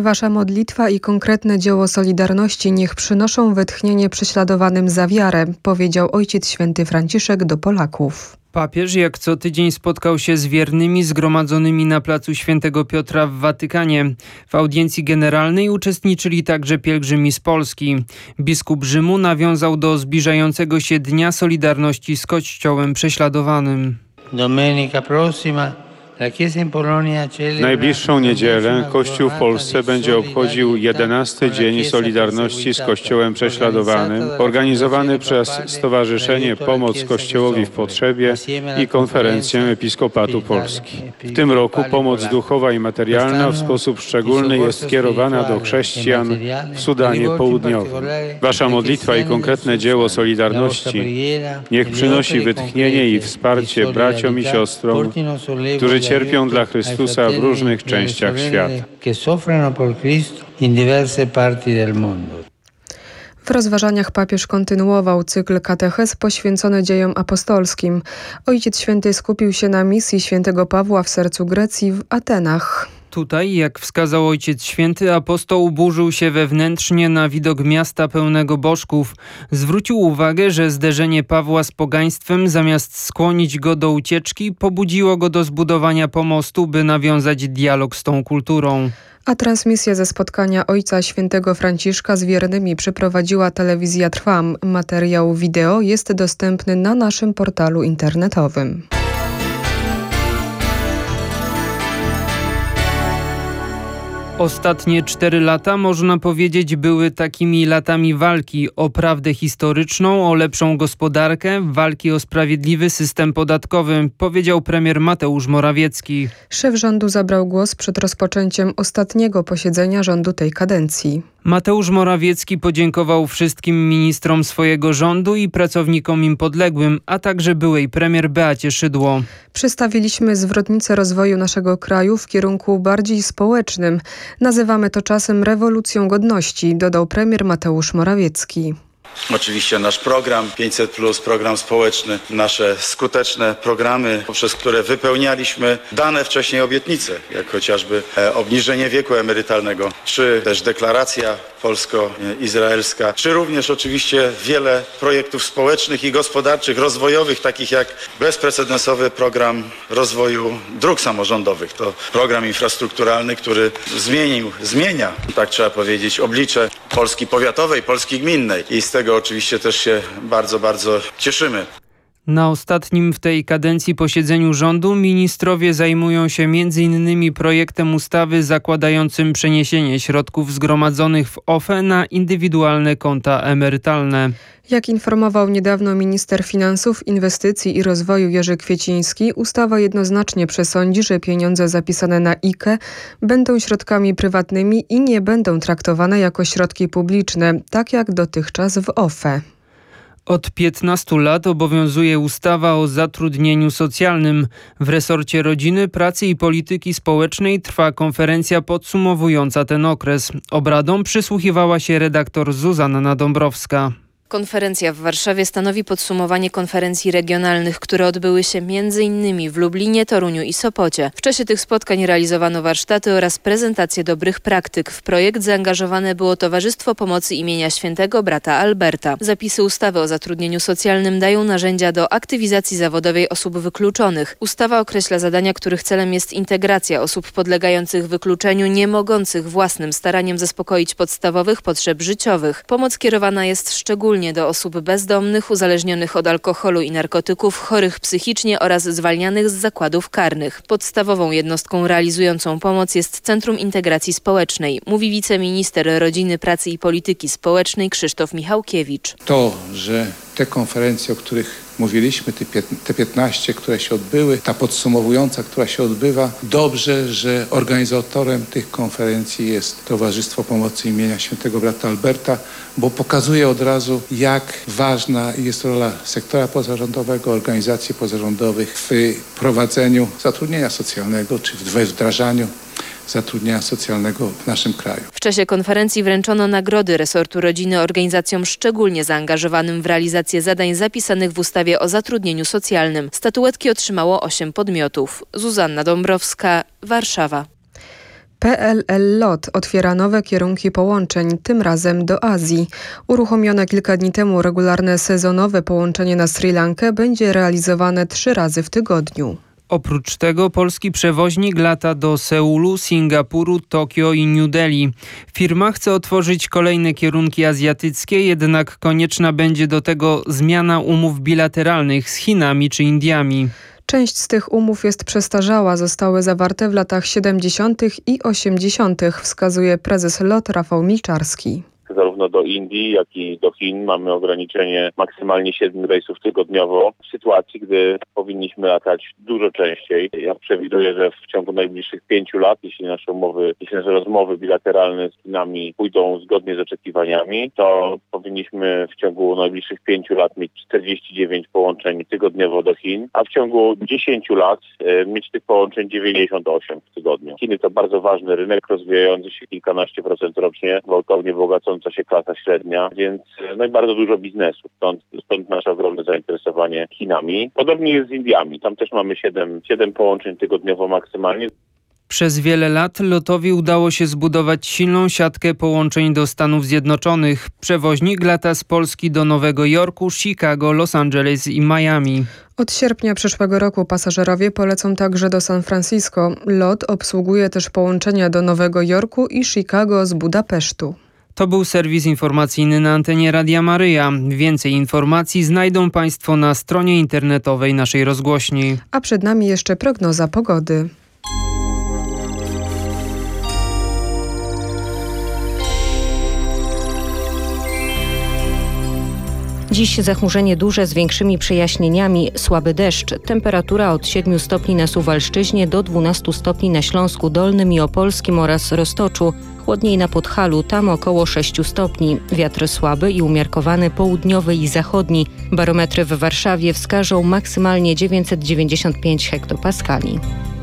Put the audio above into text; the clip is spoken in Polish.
Wasza modlitwa i konkretne dzieło Solidarności niech przynoszą wytchnienie prześladowanym za wiarę, powiedział Ojciec Święty Franciszek do Polaków. Papież jak co tydzień spotkał się z wiernymi zgromadzonymi na placu Świętego Piotra w Watykanie. W audiencji generalnej uczestniczyli także pielgrzymi z Polski. Biskup Rzymu nawiązał do zbliżającego się Dnia Solidarności z Kościołem prześladowanym. Domenica prossima. W najbliższą niedzielę Kościół w Polsce będzie obchodził 11. Dzień Solidarności z Kościołem Prześladowanym, organizowany przez Stowarzyszenie Pomoc Kościołowi w Potrzebie i Konferencję Episkopatu Polski. W tym roku pomoc duchowa i materialna w sposób szczególny jest skierowana do chrześcijan w Sudanie Południowym. Wasza modlitwa i konkretne dzieło Solidarności niech przynosi wytchnienie i wsparcie braciom i siostrom, którzy cierpią dla Chrystusa w różnych częściach świata. W rozważaniach papież kontynuował cykl katechez poświęcony dziejom apostolskim. Ojciec Święty skupił się na misji świętego Pawła w sercu Grecji w Atenach. Tutaj, jak wskazał Ojciec Święty, apostoł burzył się wewnętrznie na widok miasta pełnego bożków. Zwrócił uwagę, że zderzenie Pawła z pogaństwem, zamiast skłonić go do ucieczki, pobudziło go do zbudowania pomostu, by nawiązać dialog z tą kulturą. A transmisję ze spotkania Ojca Świętego Franciszka z wiernymi przeprowadziła telewizja Trwam. Materiał wideo jest dostępny na naszym portalu internetowym. Ostatnie 4 lata, można powiedzieć, były takimi latami walki o prawdę historyczną, o lepszą gospodarkę, walki o sprawiedliwy system podatkowy, powiedział premier Mateusz Morawiecki. Szef rządu zabrał głos przed rozpoczęciem ostatniego posiedzenia rządu tej kadencji. Mateusz Morawiecki podziękował wszystkim ministrom swojego rządu i pracownikom im podległym, a także byłej premier Beacie Szydło. Przystawiliśmy zwrotnicę rozwoju naszego kraju w kierunku bardziej społecznym. Nazywamy to czasem rewolucją godności, dodał premier Mateusz Morawiecki. Oczywiście nasz program 500+, program społeczny, nasze skuteczne programy, poprzez które wypełnialiśmy dane wcześniej obietnice, jak chociażby obniżenie wieku emerytalnego, czy też deklaracja polsko-izraelska, czy również oczywiście wiele projektów społecznych i gospodarczych, rozwojowych, takich jak bezprecedensowy program dróg samorządowych. To program infrastrukturalny, który zmienia, tak trzeba powiedzieć, oblicze Polski powiatowej, Polski gminnej i z tego oczywiście też się bardzo, bardzo cieszymy. Na ostatnim w tej kadencji posiedzeniu rządu ministrowie zajmują się m.in. projektem ustawy zakładającym przeniesienie środków zgromadzonych w OFE na indywidualne konta emerytalne. Jak informował niedawno minister finansów, inwestycji i rozwoju Jerzy Kwieciński, ustawa jednoznacznie przesądzi, że pieniądze zapisane na IKE będą środkami prywatnymi i nie będą traktowane jako środki publiczne, tak jak dotychczas w OFE. Od 15 lat obowiązuje ustawa o zatrudnieniu socjalnym. W resorcie Rodziny, Pracy i Polityki Społecznej trwa konferencja podsumowująca ten okres. Obradom przysłuchiwała się redaktor Zuzanna Dąbrowska. Konferencja w Warszawie stanowi podsumowanie konferencji regionalnych, które odbyły się m.in. w Lublinie, Toruniu i Sopocie. W czasie tych spotkań realizowano warsztaty oraz prezentacje dobrych praktyk. W projekt zaangażowane było Towarzystwo Pomocy imienia Świętego Brata Alberta. Zapisy ustawy o zatrudnieniu socjalnym dają narzędzia do aktywizacji zawodowej osób wykluczonych. Ustawa określa zadania, których celem jest integracja osób podlegających wykluczeniu, nie mogących własnym staraniem zaspokoić podstawowych potrzeb życiowych. Pomoc kierowana jest szczególnie do osób bezdomnych, uzależnionych od alkoholu i narkotyków, chorych psychicznie oraz zwalnianych z zakładów karnych. Podstawową jednostką realizującą pomoc jest Centrum Integracji Społecznej, mówi wiceminister Rodziny, Pracy i Polityki Społecznej Krzysztof Michałkiewicz. To, że te konferencje, o których mówiliśmy, te 15, które się odbyły, ta podsumowująca, która się odbywa, dobrze, że organizatorem tych konferencji jest Towarzystwo Pomocy imienia Świętego Brata Alberta, bo pokazuje od razu, jak ważna jest rola sektora pozarządowego, organizacji pozarządowych w prowadzeniu zatrudnienia socjalnego czy w wdrażaniu zatrudnienia socjalnego w naszym kraju. W czasie konferencji wręczono nagrody resortu rodziny organizacjom szczególnie zaangażowanym w realizację zadań zapisanych w ustawie o zatrudnieniu socjalnym. Statuetki otrzymało 8 podmiotów. Zuzanna Dąbrowska, Warszawa. PLL LOT otwiera nowe kierunki połączeń, tym razem do Azji. Uruchomione kilka dni temu regularne sezonowe połączenie na Sri Lankę będzie realizowane 3 razy w tygodniu. Oprócz tego polski przewoźnik lata do Seulu, Singapuru, Tokio i New Delhi. Firma chce otworzyć kolejne kierunki azjatyckie, jednak konieczna będzie do tego zmiana umów bilateralnych z Chinami czy Indiami. Część z tych umów jest przestarzała, zostały zawarte w latach 70. i 80., wskazuje prezes LOT Rafał Milczarski. Zarówno do Indii, jak i do Chin mamy ograniczenie maksymalnie 7 rejsów tygodniowo. W sytuacji, gdy powinniśmy latać dużo częściej. Ja przewiduję, że w ciągu najbliższych 5 lat, jeśli nasze rozmowy bilateralne z Chinami pójdą zgodnie z oczekiwaniami, to powinniśmy w ciągu najbliższych 5 lat mieć 49 połączeń tygodniowo do Chin, a w ciągu 10 lat mieć tych połączeń 98 w tygodniu. Chiny to bardzo ważny rynek, rozwijający się kilkanaście procent rocznie, gwałtownie bogacąca się klasa średnia, więc bardzo dużo biznesu. Stąd nasze ogromne zainteresowanie Chinami. Podobnie jest z Indiami. Tam też mamy 7 połączeń tygodniowo maksymalnie. Przez wiele lat LOT-owi udało się zbudować silną siatkę połączeń do Stanów Zjednoczonych. Przewoźnik lata z Polski do Nowego Jorku, Chicago, Los Angeles i Miami. Od sierpnia przyszłego roku pasażerowie polecą także do San Francisco. LOT obsługuje też połączenia do Nowego Jorku i Chicago z Budapesztu. To był serwis informacyjny na antenie Radia Maryja. Więcej informacji znajdą Państwo na stronie internetowej naszej rozgłośni. A przed nami jeszcze prognoza pogody. Dziś zachmurzenie duże z większymi przejaśnieniami, słaby deszcz. Temperatura od 7 stopni na Suwalszczyźnie do 12 stopni na Śląsku Dolnym i Opolskim oraz Roztoczu. Chłodniej na Podhalu, tam około 6 stopni. Wiatr słaby i umiarkowany południowy i zachodni. Barometry w Warszawie wskażą maksymalnie 995 hektopaskali.